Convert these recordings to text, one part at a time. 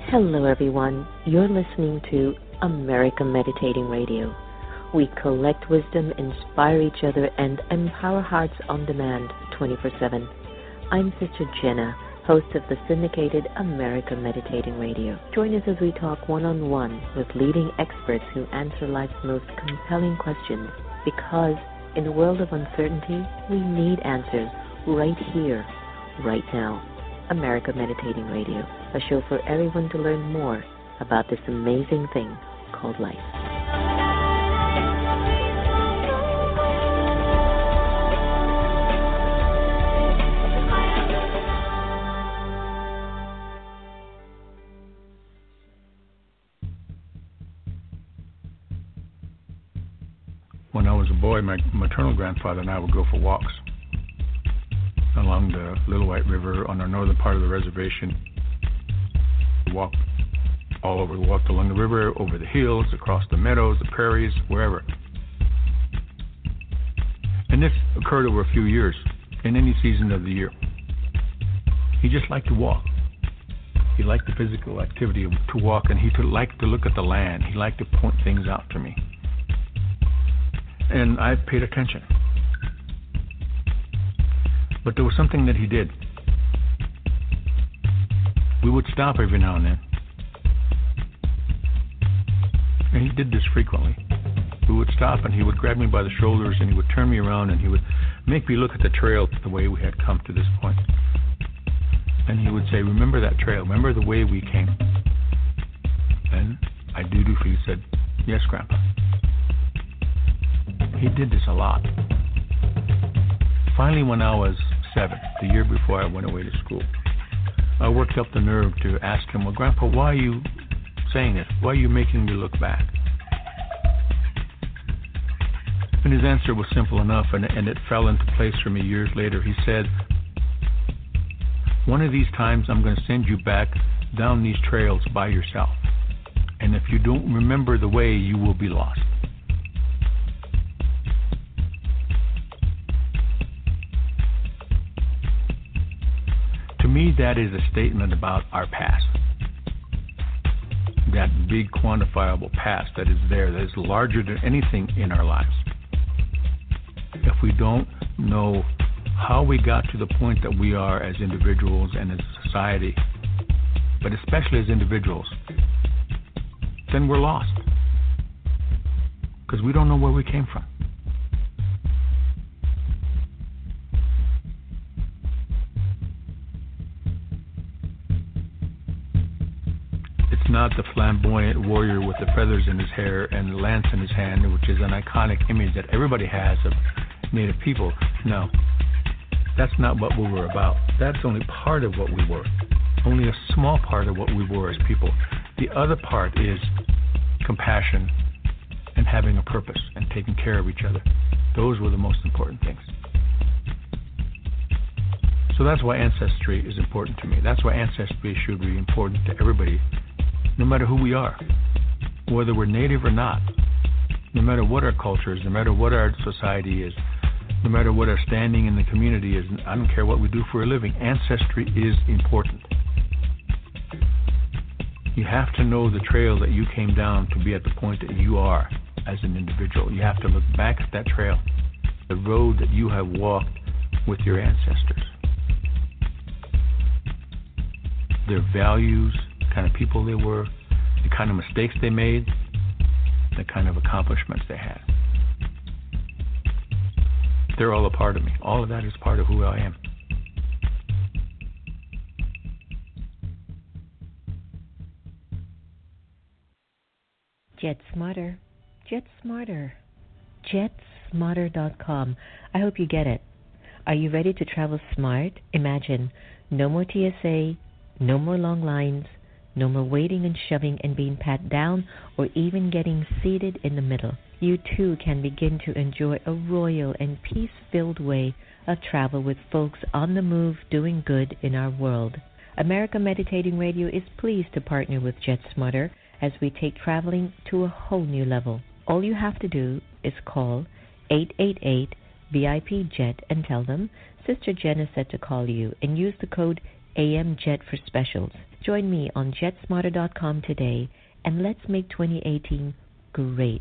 Hello, everyone. You're listening to America Meditating Radio. We collect wisdom, inspire each other, and empower hearts on demand 24/7. I'm Sister Jenna, host of the syndicated America Meditating Radio. Join us as we talk one-on-one with leading experts who answer life's most compelling questions. Because in a world of uncertainty, we need answers right here, right now. America Meditating Radio, a show for everyone to learn more about this amazing thing called life. When I was a boy, my maternal grandfather and I would go for walks along the Little White River on the northern part of the reservation. We walked all over. We walked along the river, over the hills, across the meadows, the prairies, wherever. And this occurred over a few years, in any season of the year. He just liked to walk. He liked the physical activity to walk, and he liked to look at the land. He liked to point things out to me. And I paid attention. But there was something that he did. We would stop every now and then. And he did this frequently. We would stop and he would grab me by the shoulders and he would turn me around and he would make me look at the trail the way we had come to this point. And he would say, remember that trail, remember the way we came. And I dutifully said, yes, Grandpa. He did this a lot. Finally, when I was 7, the year before I went away to school, I worked up the nerve to ask him, well, Grandpa, why are you saying this? Why are you making me look back? And his answer was simple enough, and it fell into place for me years later. He said, one of these times I'm going to send you back down these trails by yourself. And if you don't remember the way, you will be lost. To me, that is a statement about our past. That big quantifiable past that is there, that is larger than anything in our lives. If we don't know how we got to the point that we are as individuals and as a society, but especially as individuals, then we're lost. Because we don't know where we came from. It's not the flamboyant warrior with the feathers in his hair and the lance in his hand, which is an iconic image that everybody has of Native people. No, that's not what we were about. That's only part of what we were. Only a small part of what we were as people. The other part is compassion and having a purpose and taking care of each other. Those were the most important things. So that's why ancestry is important to me. That's why ancestry should be important to everybody, no matter who we are, whether we're Native or not, no matter what our culture is, no matter what our society is, no matter what our standing in the community is. I don't care what we do for a living. Ancestry is important. You have to know the trail that you came down to be at the point that you are as an individual. You have to look back at that trail, the road that you have walked with your ancestors. Their values, the kind of people they were, the kind of mistakes they made, the kind of accomplishments they had. They're all a part of me. All of that is part of who I am. Jet Smarter. Jet Smarter. JetSmarter.com. I hope you get it. Are you ready to travel smart? Imagine no more TSA, no more long lines, no more waiting and shoving and being pat down or even getting seated in the middle. You too can begin to enjoy a royal and peace-filled way of travel with folks on the move doing good in our world. America Meditating Radio is pleased to partner with Jet Smarter as we take traveling to a whole new level. All you have to do is call 888-VIP-JET and tell them Sister Jenna said to call you, and use the code AMJET for specials. Join me on jetsmarter.com today, and let's make 2018 great.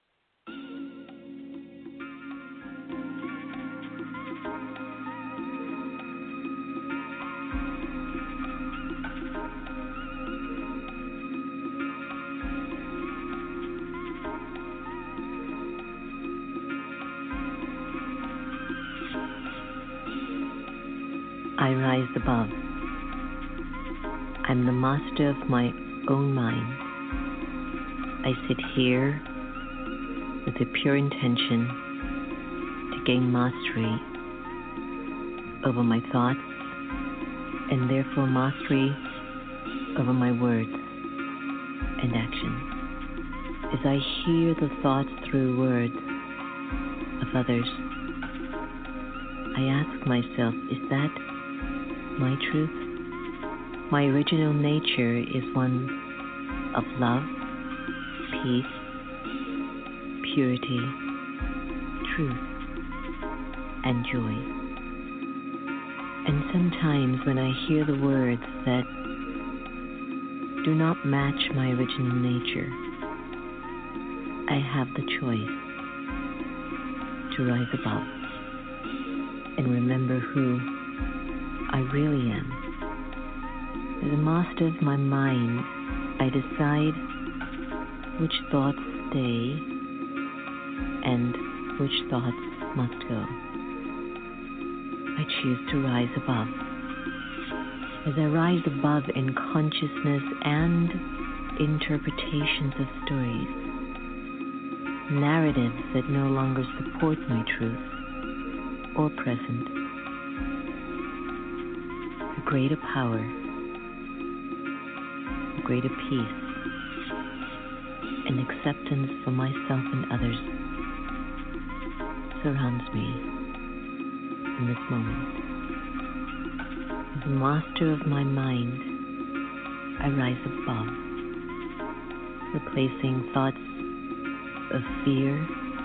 I rise above. I'm the master of my own mind. I sit here with a pure intention to gain mastery over my thoughts and therefore mastery over my words and actions. As I hear the thoughts through words of others, I ask myself, is that my truth? My original nature is one of love, peace, purity, truth, and joy. And sometimes when I hear the words that do not match my original nature, I have the choice to rise above and remember who I really am. As a master of my mind, I decide which thoughts stay and which thoughts must go. I choose to rise above. As I rise above in consciousness and interpretations of stories, narratives that no longer support my truth or present, a greater power, a greater peace, and acceptance for myself and others surrounds me in this moment. As a master of my mind, I rise above, replacing thoughts of fear,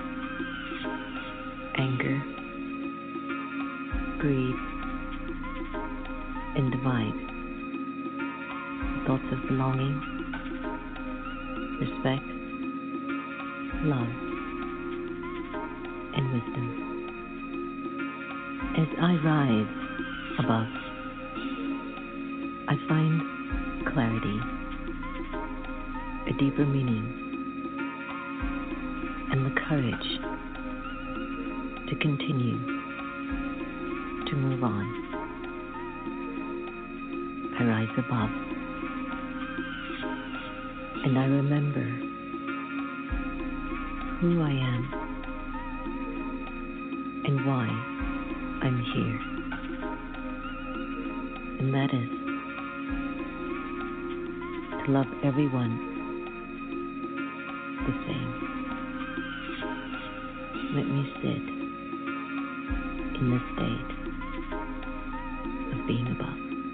anger, greed, and divide. Thoughts of belonging, respect, love, and wisdom. As I rise above, I find clarity, a deeper meaning, and the courage to continue to move on. I rise above, and I remember who I am and why I'm here. And that is to love everyone the same. Let me sit in the state of being above.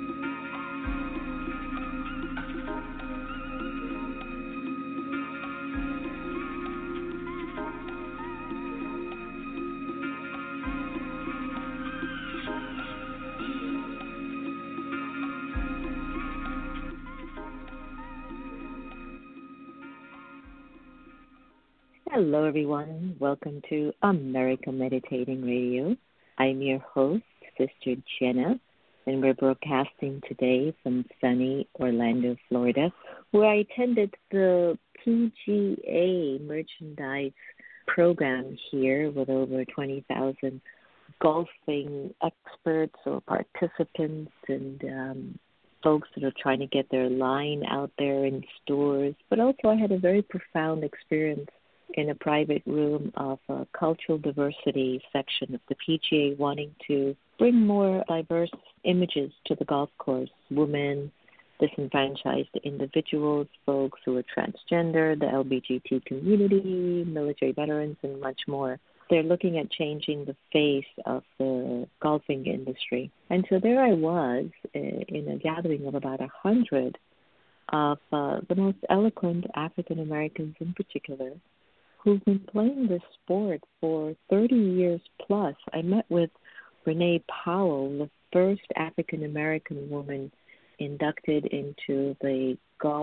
Hello, everyone. Welcome to America Meditating Radio. I'm your host, Sister Jenna, and we're broadcasting today from sunny Orlando, Florida, where I attended the PGA merchandise program here with over 20,000 golfing experts or participants and folks that are trying to get their line out there in stores. But also I had a very profound experience in a private room of a cultural diversity section of the PGA wanting to bring more diverse images to the golf course. Women, disenfranchised individuals, folks who are transgender, the LGBT community, military veterans, and much more. They're looking at changing the face of the golfing industry. And so there I was in a gathering of about 100 of the most eloquent African Americans in particular, who've been playing this sport for 30 years plus. I met with Renee Powell, the first African-American woman inducted into the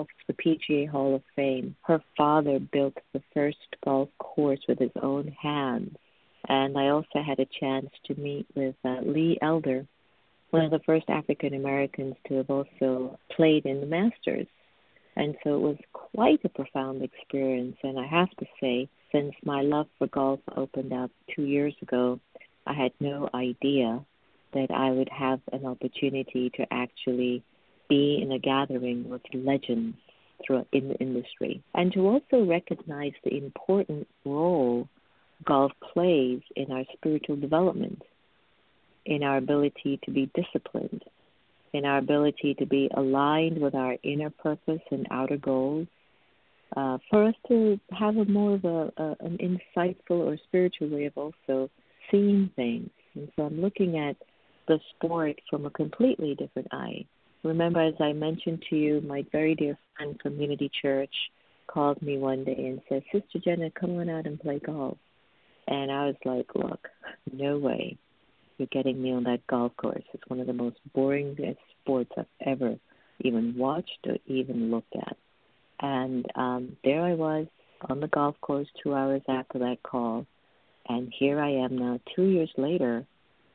PGA Hall of Fame. Her father built the first golf course with his own hands. And I also had a chance to meet with Lee Elder, one of the first African Americans to have also played in the Masters. And so it was quite a profound experience. And I have to say, since my love for golf opened up 2 years ago, I had no idea that I would have an opportunity to actually be in a gathering with legends in the industry, and to also recognize the important role golf plays in our spiritual development, in our ability to be disciplined, in our ability to be aligned with our inner purpose and outer goals, for us to have a more of an insightful or spiritual way of also seeing things. And so I'm looking at the sport from a completely different eye. Remember, as I mentioned to you, my very dear friend from Unity Church called me one day and said, Sister Jenna, come on out and play golf. And I was like, look, no way you're getting me on that golf course. It's one of the most boring sports I've ever even watched or even looked at. And there I was on the golf course 2 hours after that call. And here I am now 2 years later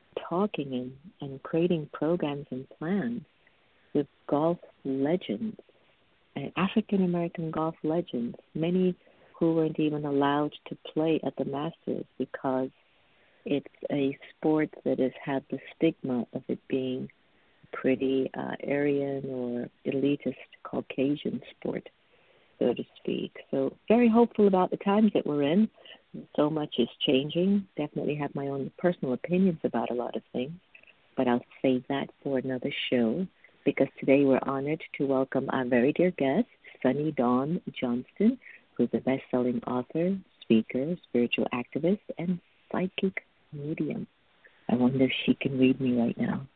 talking and creating programs and plans with golf legends, African-American golf legends, many who weren't even allowed to play at the Masters because it's a sport that has had the stigma of it being pretty Aryan or elitist Caucasian sport, so to speak. So very hopeful about the times that we're in. So much is changing. Definitely have my own personal opinions about a lot of things, but I'll save that for another show, because today we're honored to welcome our very dear guest, Sunny Dawn Johnston, who's a best-selling author, speaker, spiritual activist, and psychic medium. I wonder if she can read me right now.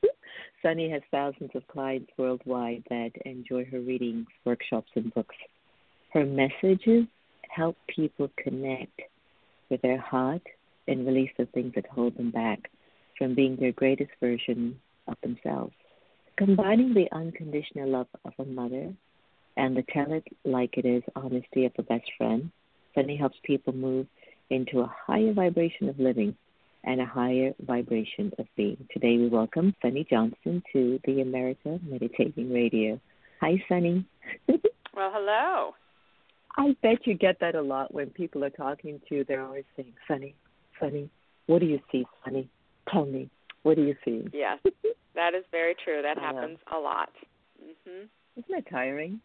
Sunny has thousands of clients worldwide that enjoy her readings, workshops, and books. Her messages help people connect with their heart and release the things that hold them back from being their greatest version of themselves. Combining the unconditional love of a mother and the tell it like it is honesty of a best friend, Sunny helps people move into a higher vibration of living and a higher vibration of being. Today we welcome Sunny Johnston to the America Meditating Radio. Hi, Sunny. Well, hello. I bet you get that a lot when people are talking to you. They're always saying, Sunny, what do you see, Sunny? Tell me, what do you see? Yes, that is very true. That happens a lot. Mm-hmm. Isn't that tiring?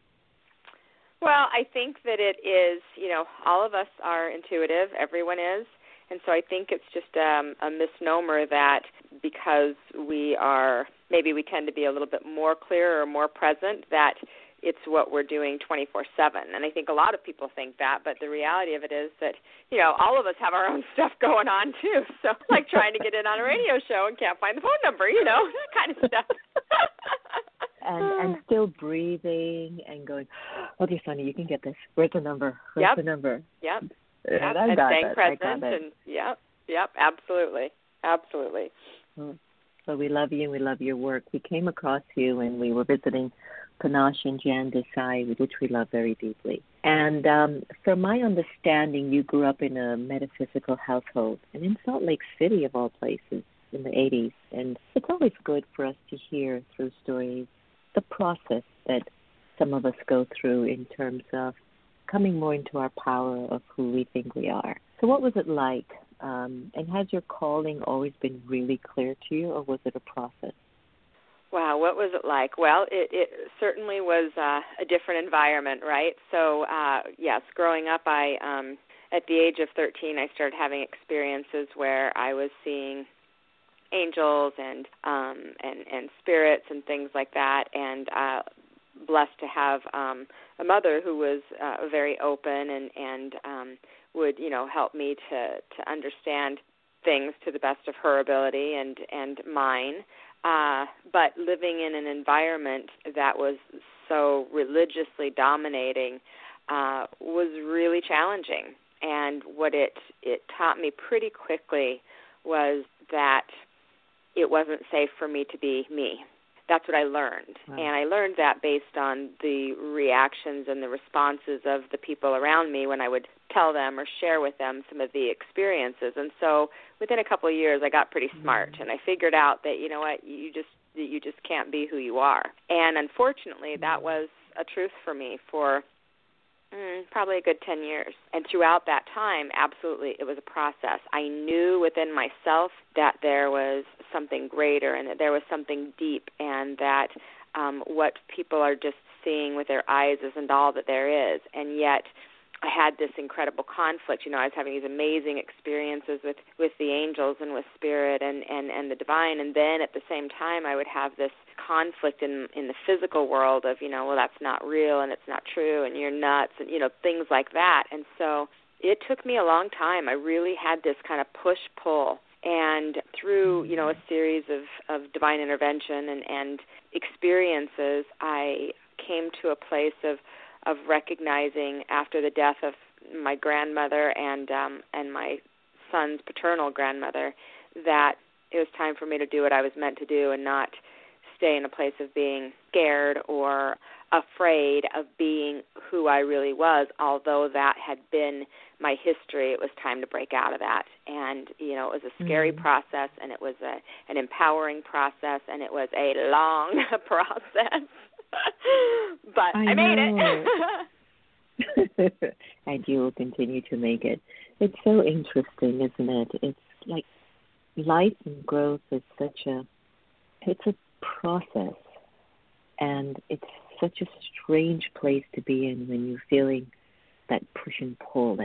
Well, I think that it is, all of us are intuitive. Everyone is. And so I think it's just a misnomer that because we tend to be a little bit more clear or more present, that it's what we're doing 24/7. And I think a lot of people think that, but the reality of it is that, all of us have our own stuff going on too. So like trying to get in on a radio show and can't find the phone number, that kind of stuff. and still breathing and going, okay, Sunny, you can get this. Where's the number? Where's the number? Yep. And staying present. And yep, absolutely. So we love you and we love your work. We came across you when we were visiting Panache and Jan Desai, which we love very deeply. And from my understanding, you grew up in a metaphysical household and in Salt Lake City, of all places, in the 80s. And it's always good for us to hear through stories the process that some of us go through in terms of coming more into our power of who we think we are. So what was it like? And has your calling always been really clear to you, or was it a process? Wow, what was it like? Well, it certainly was a different environment, right? So, yes, growing up, at the age of 13, I started having experiences where I was seeing angels and spirits and things like that, and blessed to have a mother who was very open and would help me to understand things to the best of her ability and mine. But living in an environment that was so religiously dominating was really challenging. And what it taught me pretty quickly was that it wasn't safe for me to be me. that's what I learned. Wow. And I learned that based on the reactions and the responses of the people around me when I would tell them or share with them some of the experiences. And so within a couple of years, I got pretty smart, and I figured out that, you know what, you just can't be who you are. And unfortunately, that was a truth for me for probably a good 10 years. And throughout that time, absolutely, it was a process. I knew within myself that there was something greater and that there was something deep, and that what people are just seeing with their eyes isn't all that there is. And yet I had this incredible conflict. You know, I was having these amazing experiences with the angels and with spirit and the divine, and then at the same time I would have this conflict in the physical world of, you know, well, that's not real and it's not true and you're nuts and, you know, things like that. And so it took me a long time. I really had this kind of push-pull. And through, you know, a series of divine intervention and experiences, I came to a place of recognizing, after the death of my grandmother and my son's paternal grandmother, that it was time for me to do what I was meant to do and not stay in a place of being scared or afraid of being who I really was. Although that had been my history, it was time to break out of that. And, you know, it was a scary process, and it was an empowering process, and it was a long process. But I made it. And you will continue to make it. It's so interesting, isn't it? It's like life and growth is it's a process, and it's such a strange place to be in when you're feeling that push and pull,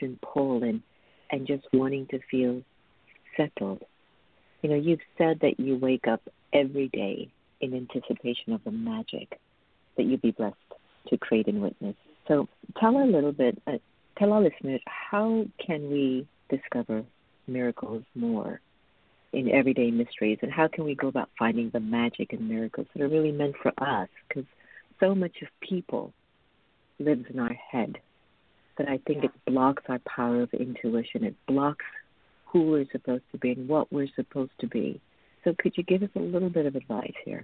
and just wanting to feel settled. You know, you've said that you wake up every day in anticipation of the magic that you'll be blessed to create and witness. So tell our listeners, how can we discover miracles more in everyday mysteries, and how can we go about finding the magic and miracles that are really meant for us? Because so much of people lives in our head that I think it blocks our power of intuition. It blocks who we're supposed to be and what we're supposed to be. So could you give us a little bit of advice here?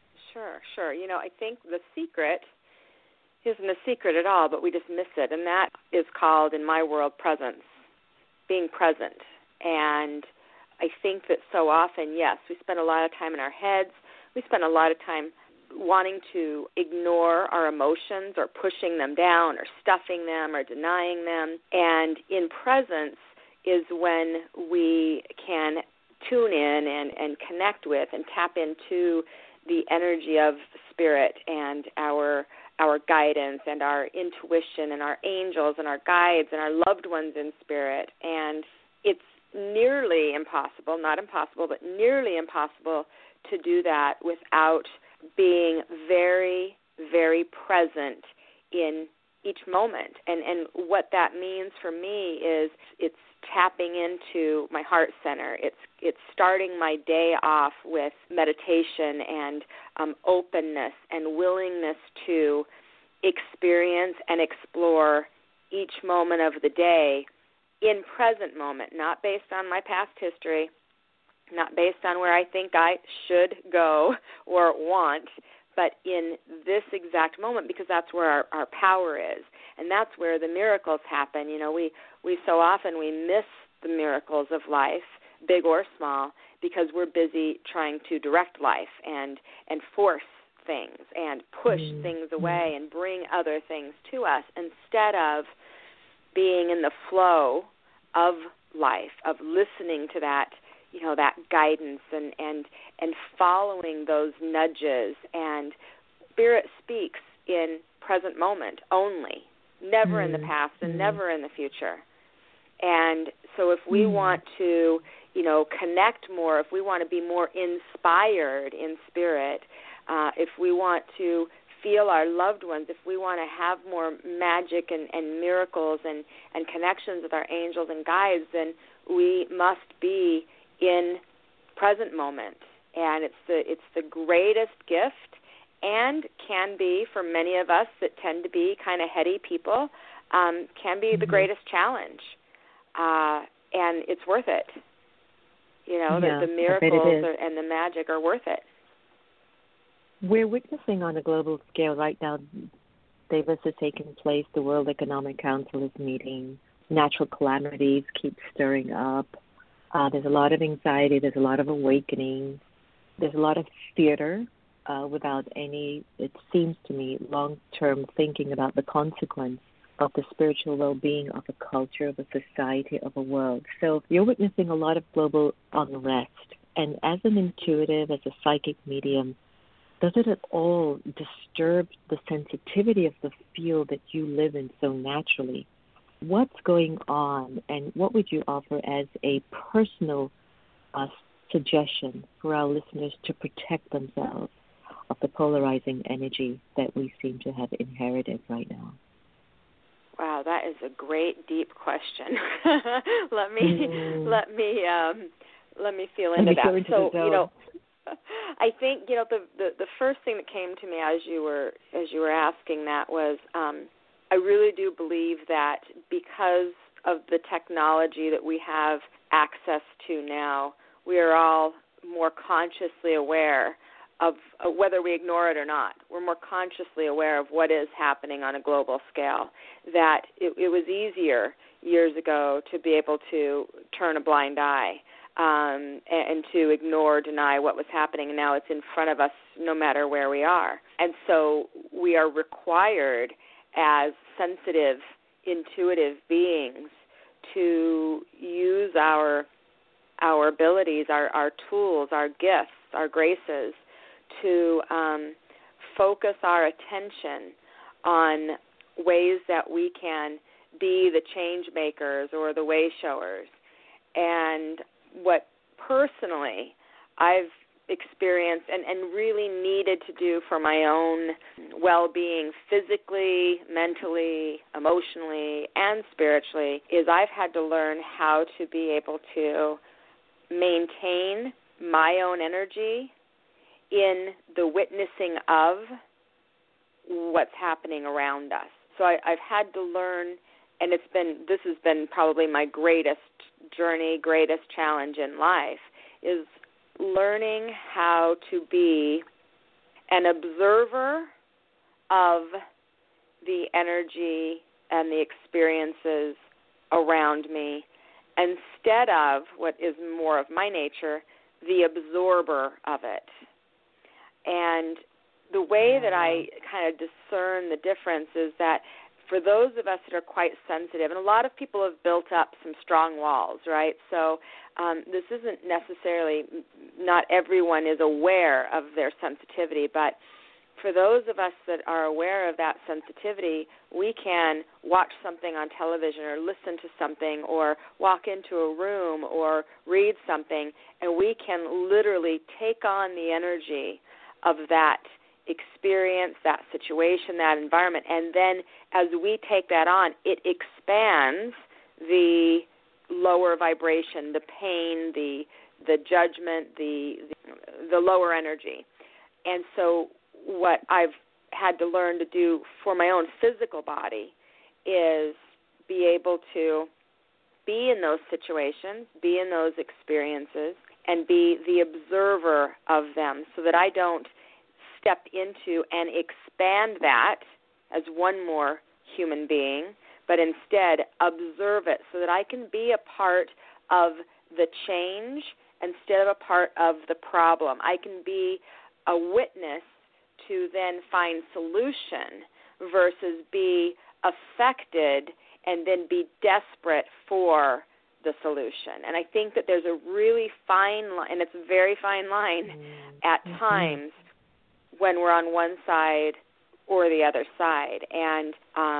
Sure. You know, I think the secret isn't a secret at all, but we just miss it, and that is called, in my world, presence, being present. And I think that so often, yes, we spend a lot of time in our heads. We spend a lot of time wanting to ignore our emotions or pushing them down or stuffing them or denying them. And in presence is when we can tune in and connect with and tap into the energy of spirit and our guidance and our intuition and our angels and our guides and our loved ones in spirit. And it's nearly impossible, not impossible, but nearly impossible to do that without being very, very present in each moment. And what that means for me is it's tapping into my heart center. It's starting my day off with meditation and openness and willingness to experience and explore each moment of the day in present moment, not based on my past history, not based on where I think I should go or want, but in this exact moment, because that's where our power is, and that's where the miracles happen. You know, we so often we miss the miracles of life, big or small, because we're busy trying to direct life and force things and push things away and bring other things to us instead of being in the flow of life, of listening to that, you know, that guidance and following those nudges. And Spirit speaks in present moment only, never in the past and never in the future. And so if we want to, you know, connect more, if we want to be more inspired in spirit, if we want to feel our loved ones, if we want to have more magic and miracles and connections with our angels and guides, then we must be in present moment. And it's the greatest gift, and can be, for many of us that tend to be kind of heady people, can be the greatest challenge. And it's worth it. You know, the miracles and the magic are worth it. We're witnessing on a global scale right now, Davos is taking place, the World Economic Council is meeting, natural calamities keep stirring up. There's a lot of anxiety, there's a lot of awakening, there's a lot of theater without any, it seems to me, long-term thinking about the consequence of the spiritual well-being of a culture, of a society, of a world. So you're witnessing a lot of global unrest. And as an intuitive, as a psychic medium, does it at all disturb the sensitivity of the field that you live in so naturally? What's going on, and what would you offer as a personal suggestion for our listeners to protect themselves of the polarizing energy that we seem to have inherited right now? Wow, that is a great, deep question. Let me feel into that. So, I think the first thing that came to me as you were asking that was I really do believe that because of the technology that we have access to now, we are all more consciously aware of whether we ignore it or not. We're more consciously aware of what is happening on a global scale. That it was easier years ago to be able to turn a blind eye and to ignore, deny what was happening. And now it's in front of us no matter where we are. And so we are required as sensitive, intuitive beings to use our abilities, our tools, our gifts, our graces, to focus our attention on ways that we can be the change makers or the way showers. And what personally I've experienced and really needed to do for my own well-being physically, mentally, emotionally, and spiritually is I've had to learn how to be able to maintain my own energy in the witnessing of what's happening around us. So I've had to learn, and this has been probably my greatest journey, greatest challenge in life, is learning how to be an observer of the energy and the experiences around me instead of what is more of my nature, the absorber of it. And the way that I kind of discern the difference is that for those of us that are quite sensitive, and a lot of people have built up some strong walls, right? So this isn't necessarily, not everyone is aware of their sensitivity, but for those of us that are aware of that sensitivity, we can watch something on television or listen to something or walk into a room or read something, and we can literally take on the energy of that experience, that situation, that environment, and then as we take that on, it expands the lower vibration, the pain, the judgment, the lower energy. And so what I've had to learn to do for my own physical body is be able to be in those situations, be in those experiences, and be the observer of them so that I don't step into and expand that as one more human being, but instead observe it so that I can be a part of the change instead of a part of the problem. I can be a witness to then find solution versus be affected and then be desperate for the solution. And I think that there's a really fine line, and it's a very fine line at times when we're on one side or the other side. And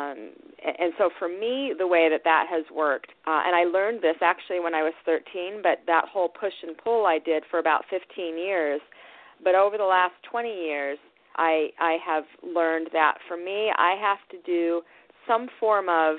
so for me, the way that has worked, and I learned this actually when I was 13, but that whole push and pull I did for about 15 years. But over the last 20 years, I have learned that for me, I have to do some form of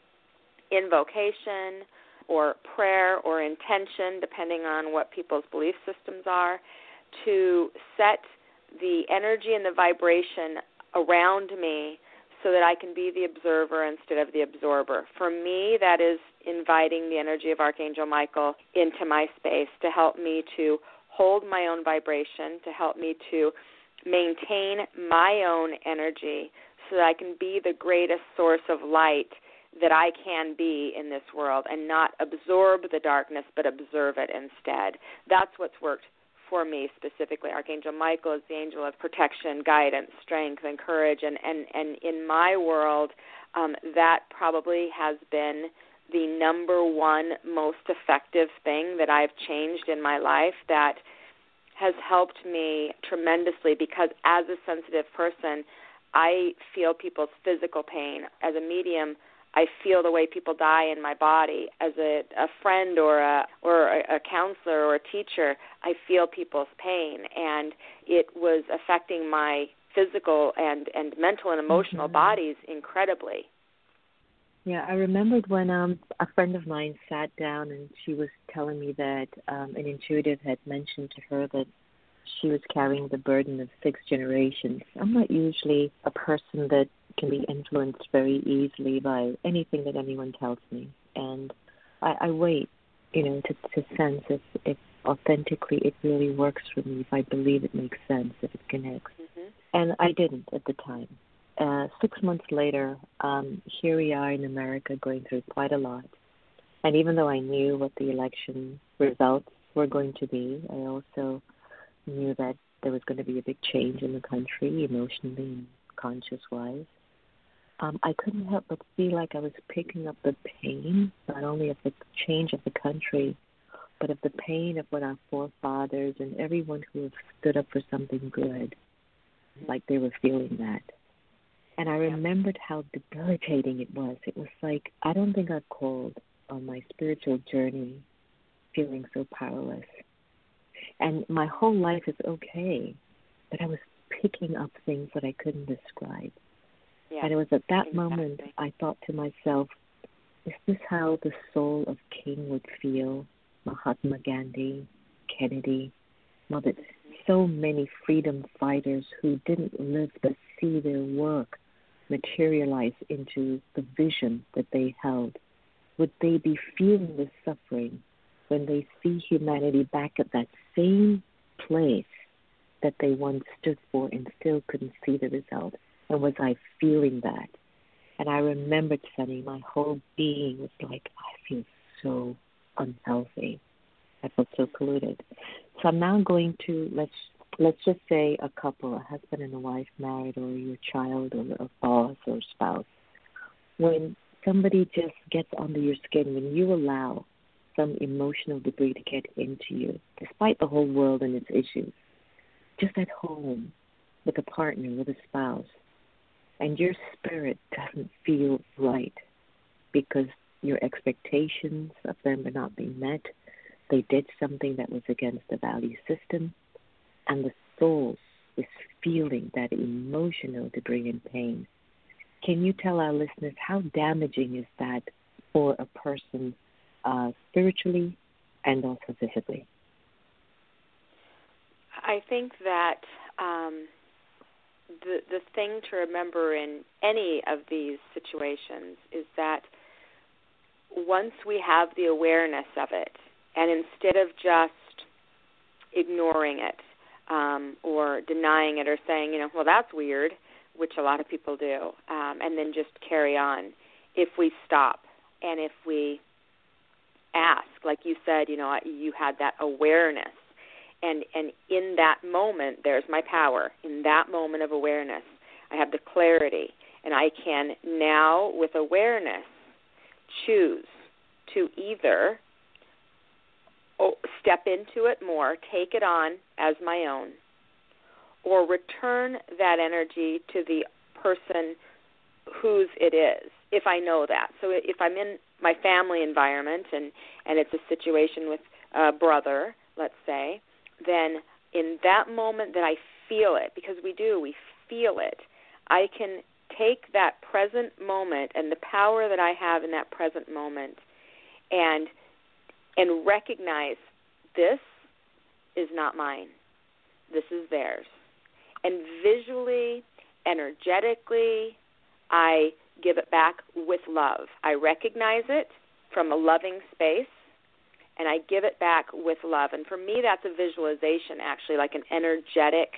invocation or prayer or intention, depending on what people's belief systems are, to set the energy and the vibration around me so that I can be the observer instead of the absorber. For me, that is inviting the energy of Archangel Michael into my space to help me to hold my own vibration, to help me to maintain my own energy so that I can be the greatest source of light that I can be in this world and not absorb the darkness but observe it instead. That's what's worked for me specifically. Archangel Michael is the angel of protection, guidance, strength, and courage. And in my world, that probably has been the number one most effective thing that I've changed in my life that has helped me tremendously, because as a sensitive person, I feel people's physical pain. As a medium, I feel the way people die in my body. As a friend or a counselor or a teacher, I feel people's pain, and it was affecting my physical and mental and emotional bodies incredibly. Yeah, I remembered when a friend of mine sat down and she was telling me that an intuitive had mentioned to her that she was carrying the burden of 6 generations. I'm not usually a person that can be influenced very easily by anything that anyone tells me. And I wait, to sense if authentically it really works for me, if I believe it makes sense, if it connects. Mm-hmm. And I didn't at the time. 6 months later, here we are in America going through quite a lot. And even though I knew what the election results were going to be, I also knew that there was going to be a big change in the country, emotionally and conscious-wise. I couldn't help but feel like I was picking up the pain, not only of the change of the country, but of the pain of what our forefathers and everyone who have stood up for something good, like they were feeling that. And I remembered how debilitating it was. It was like, I don't think I've called on my spiritual journey feeling so powerless. And my whole life is okay, but I was picking up things that I couldn't describe. Yeah, and it was at that moment I thought to myself, is this how the soul of King would feel? Mahatma Gandhi, Kennedy, Mother, so many freedom fighters who didn't live but see their work materialize into the vision that they held. Would they be feeling the suffering when they see humanity back at that same place that they once stood for and still couldn't see the result? And was I feeling that? And I remembered, Sunny, my whole being was like, I feel so unhealthy. I felt so polluted. So I'm now going to, let's just say a couple, a husband and a wife married, or your child or a boss or spouse. When somebody just gets under your skin, when you allow some emotional debris to get into you, despite the whole world and its issues, just at home with a partner, with a spouse, and your spirit doesn't feel right because your expectations of them are not being met, they did something that was against the value system, and the soul is feeling that emotional debris and pain. Can you tell our listeners how damaging is that for a person spiritually and also physically? I think that the thing to remember in any of these situations is that once we have the awareness of it, and instead of just ignoring it or denying it or saying, well, that's weird, which a lot of people do, and then just carry on, if we stop and if we ask, like you said, you had that awareness, and in that moment, there's my power. In that moment of awareness, I have the clarity, and I can now, with awareness, choose to either step into it more, take it on as my own, or return that energy to the person whose it is, if I know that. So if I'm in my family environment and it's a situation with a brother, let's say, then in that moment that I feel it, because we feel it, I can take that present moment and the power that I have in that present moment and recognize this is not mine. This is theirs. And visually, energetically, I give it back with love. I recognize it from a loving space, and I give it back with love. And for me, that's a visualization, actually, like an energetic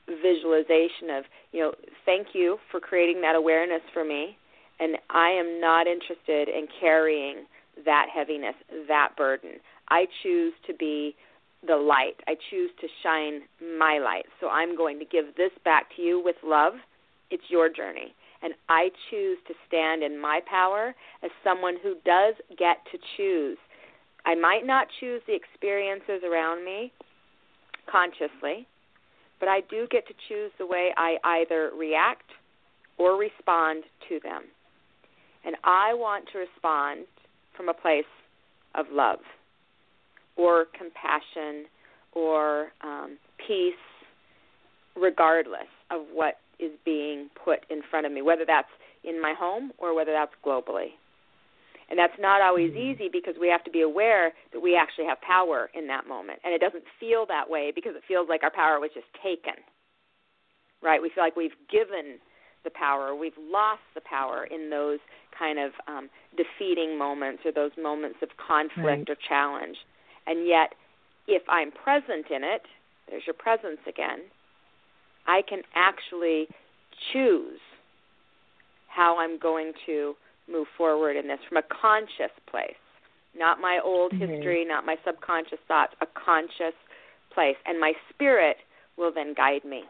visualization of, thank you for creating that awareness for me, and I am not interested in carrying that heaviness, that burden. I choose to be the light. I choose to shine my light. So I'm going to give this back to you with love. It's your journey. And I choose to stand in my power as someone who does get to choose. I might not choose the experiences around me consciously, but I do get to choose the way I either react or respond to them. And I want to respond from a place of love or compassion or peace, regardless of what is being put in front of me, whether that's in my home or whether that's globally. And that's not always easy because we have to be aware that we actually have power in that moment. And it doesn't feel that way because it feels like our power was just taken, right? We feel like we've given the power, we've lost the power in those kind of defeating moments or those moments of conflict or challenge. And yet, if I'm present in it, there's your presence again, I can actually choose how I'm going to move forward in this from a conscious place, not my old history, not my subconscious thoughts, a conscious place. And my spirit will then guide me.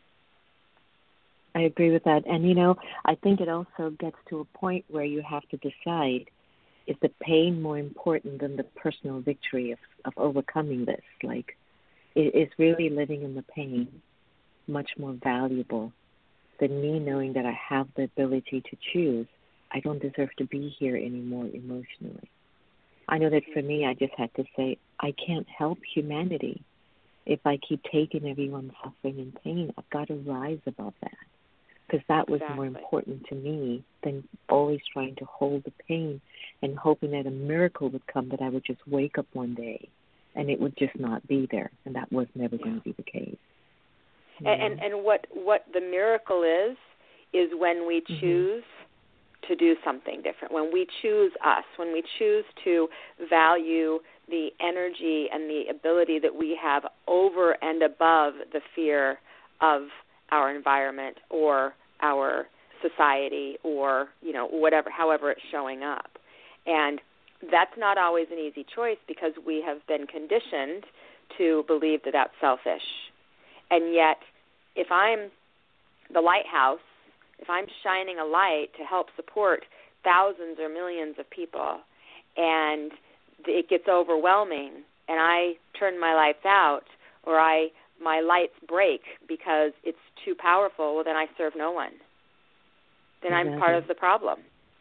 I agree with that. And, I think it also gets to a point where you have to decide, is the pain more important than the personal victory of overcoming this? Like, is really living in the pain much more valuable than me knowing that I have the ability to choose? I don't deserve to be here anymore emotionally. I know that for me, I just had to say, I can't help humanity if I keep taking everyone's suffering and pain. I've got to rise above that, because that was more important to me than always trying to hold the pain and hoping that a miracle would come, that I would just wake up one day and it would just not be there, and that was never going to be the case. And what the miracle is when we choose to do something different, when we choose us, when we choose to value the energy and the ability that we have over and above the fear of our environment or our society or, whatever, however it's showing up. And that's not always an easy choice because we have been conditioned to believe that that's selfish. And yet, if I'm the lighthouse, if I'm shining a light to help support thousands or millions of people, and it gets overwhelming, and I turn my lights out, or my lights break because it's too powerful, well, then I serve no one. Then I'm part of the problem.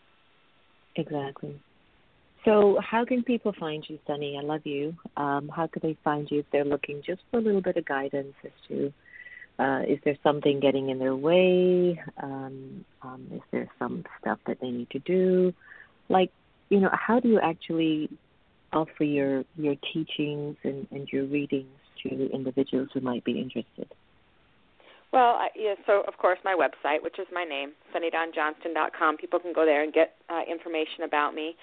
Exactly. So how can people find you, Sunny? I love you. How can they find you if they're looking just for a little bit of guidance as to, is there something getting in their way? Is there some stuff that they need to do? Like, how do you actually offer your teachings and your readings to individuals who might be interested? Well, so of course my website, which is my name, SunnyDawnJohnston.com. People can go there and get information about me.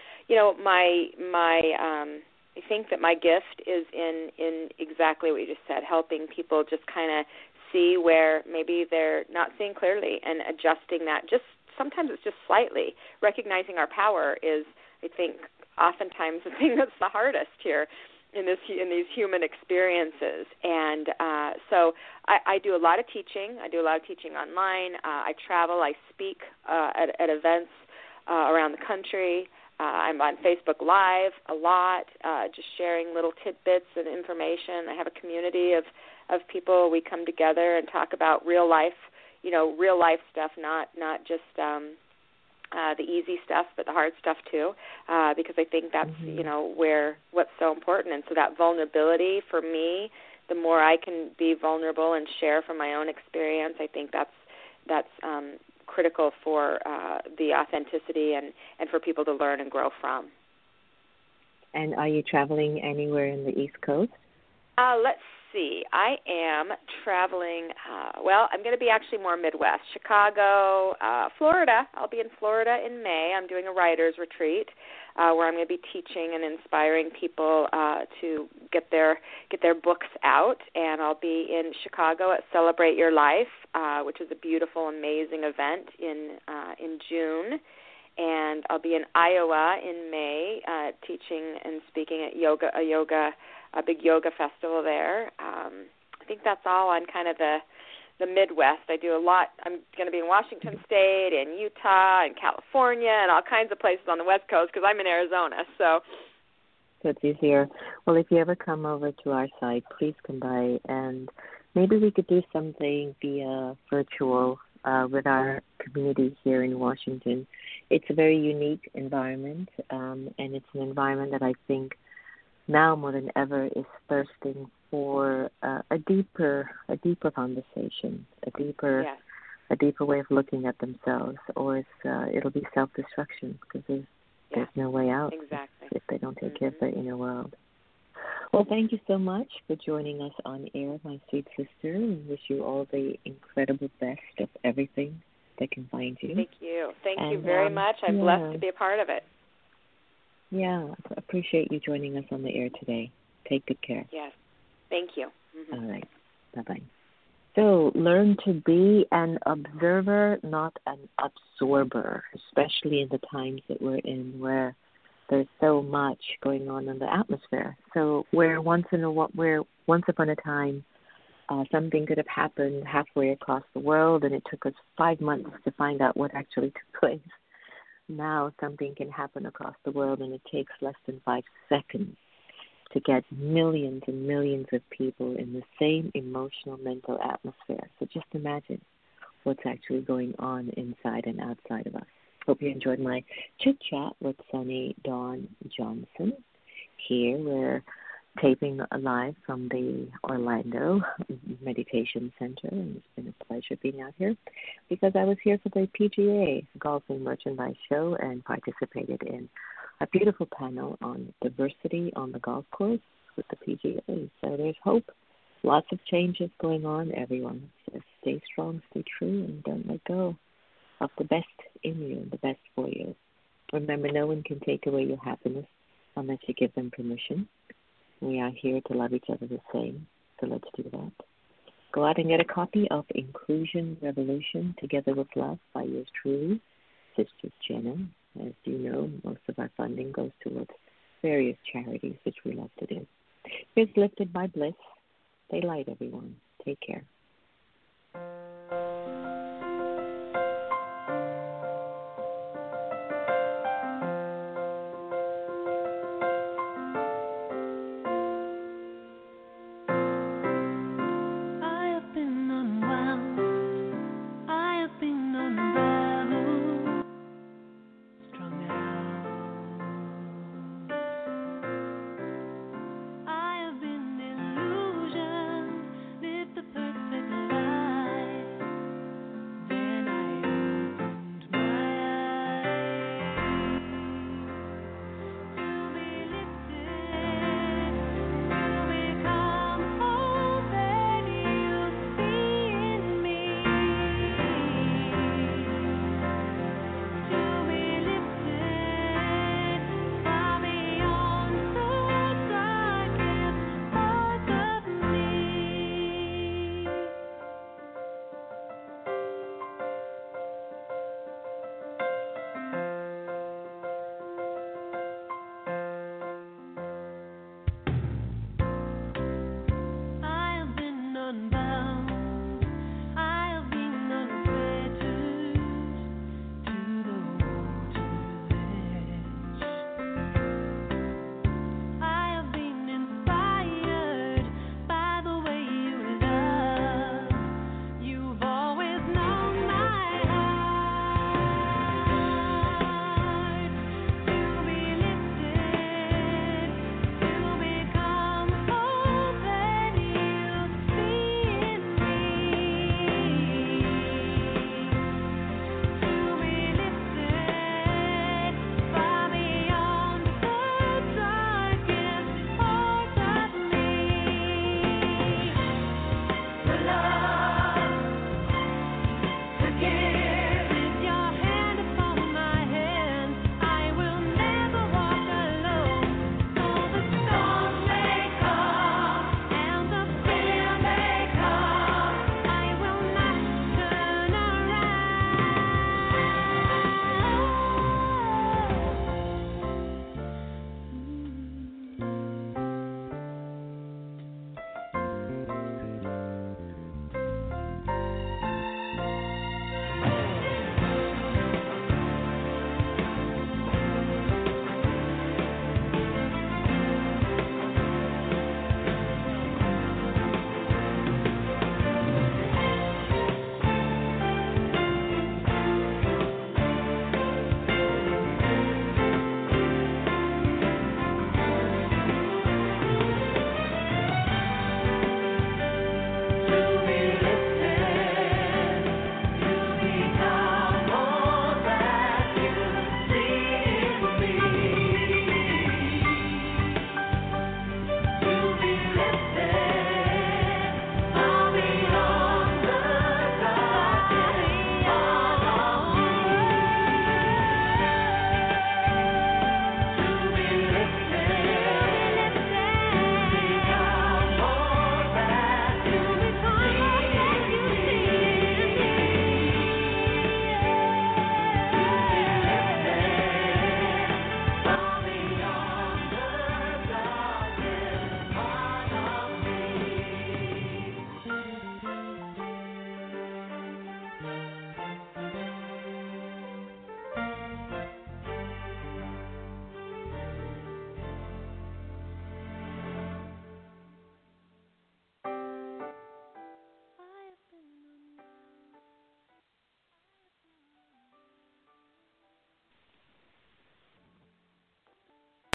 I think that my gift is in exactly what you just said, helping people just kind of see where maybe they're not seeing clearly and adjusting that. Just sometimes it's just slightly recognizing our power is, I think, oftentimes the thing that's the hardest here in these human experiences. And so I do a lot of teaching. I do a lot of teaching online. I travel. I speak at events around the country. I'm on Facebook Live a lot, just sharing little tidbits and information. I have a community of people. We come together and talk about real life stuff, not just the easy stuff, but the hard stuff too, because I think that's, where what's so important. And so that vulnerability for me, the more I can be vulnerable and share from my own experience, I think that's critical for the authenticity and for people to learn and grow from. And are you traveling anywhere in the East Coast? Let's see. I am traveling, I'm going to be actually more Midwest, Chicago, Florida. I'll be in Florida in May. I'm doing a writer's retreat where I'm going to be teaching and inspiring people to get their books out. And I'll be in Chicago at Celebrate Your Life, which is a beautiful, amazing event in June. And I'll be in Iowa in May teaching and speaking at a big yoga festival there. I think that's all on kind of the Midwest. I do a lot. I'm going to be in Washington State and Utah and California and all kinds of places on the West Coast because I'm in Arizona. So good to hear. Well, if you ever come over to our site, please come by, and maybe we could do something via virtual with our community here in Washington. It's a very unique environment, and it's an environment that I think now more than ever is thirsting for a deeper conversation, a deeper way of looking at themselves, or it'll be self-destruction because there's no way out if they don't take care of their inner world. Well, thank you so much for joining us on air, my sweet sister, and wish you all the incredible best of everything that can find you. Thank you. Thank you very much. I'm blessed to be a part of it. Yeah, appreciate you joining us on the air today. Take good care. Yes. Thank you. All right. Bye-bye. So learn to be an observer, not an absorber, especially in the times that we're in where there's so much going on in the atmosphere. So where once upon a time something could have happened halfway across the world and it took us 5 months to find out what actually took place. Now something can happen across the world and it takes less than 5 seconds to get millions and millions of people in the same emotional, mental atmosphere. So just imagine what's actually going on inside and outside of us. Hope you enjoyed my chit-chat with Sunny Dawn Johnson. Here we're taping live from the Orlando Meditation Center, and it's been a pleasure being out here because I was here for the PGA Golf and Merchandise Show and participated in a beautiful panel on diversity on the golf course with the PGA. So there's hope. Lots of changes going on, everyone. So stay strong, stay true, and don't let go of the best in you, the best for you. Remember, no one can take away your happiness unless you give them permission. We are here to love each other the same, so let's do that. Go out and get a copy of Inclusion Revolution, Together with Love by yours truly, Sister Jenna. As you know, most of our funding goes towards various charities, which we love to do. Here's Lifted by Bliss. Stay light, everyone. Take care.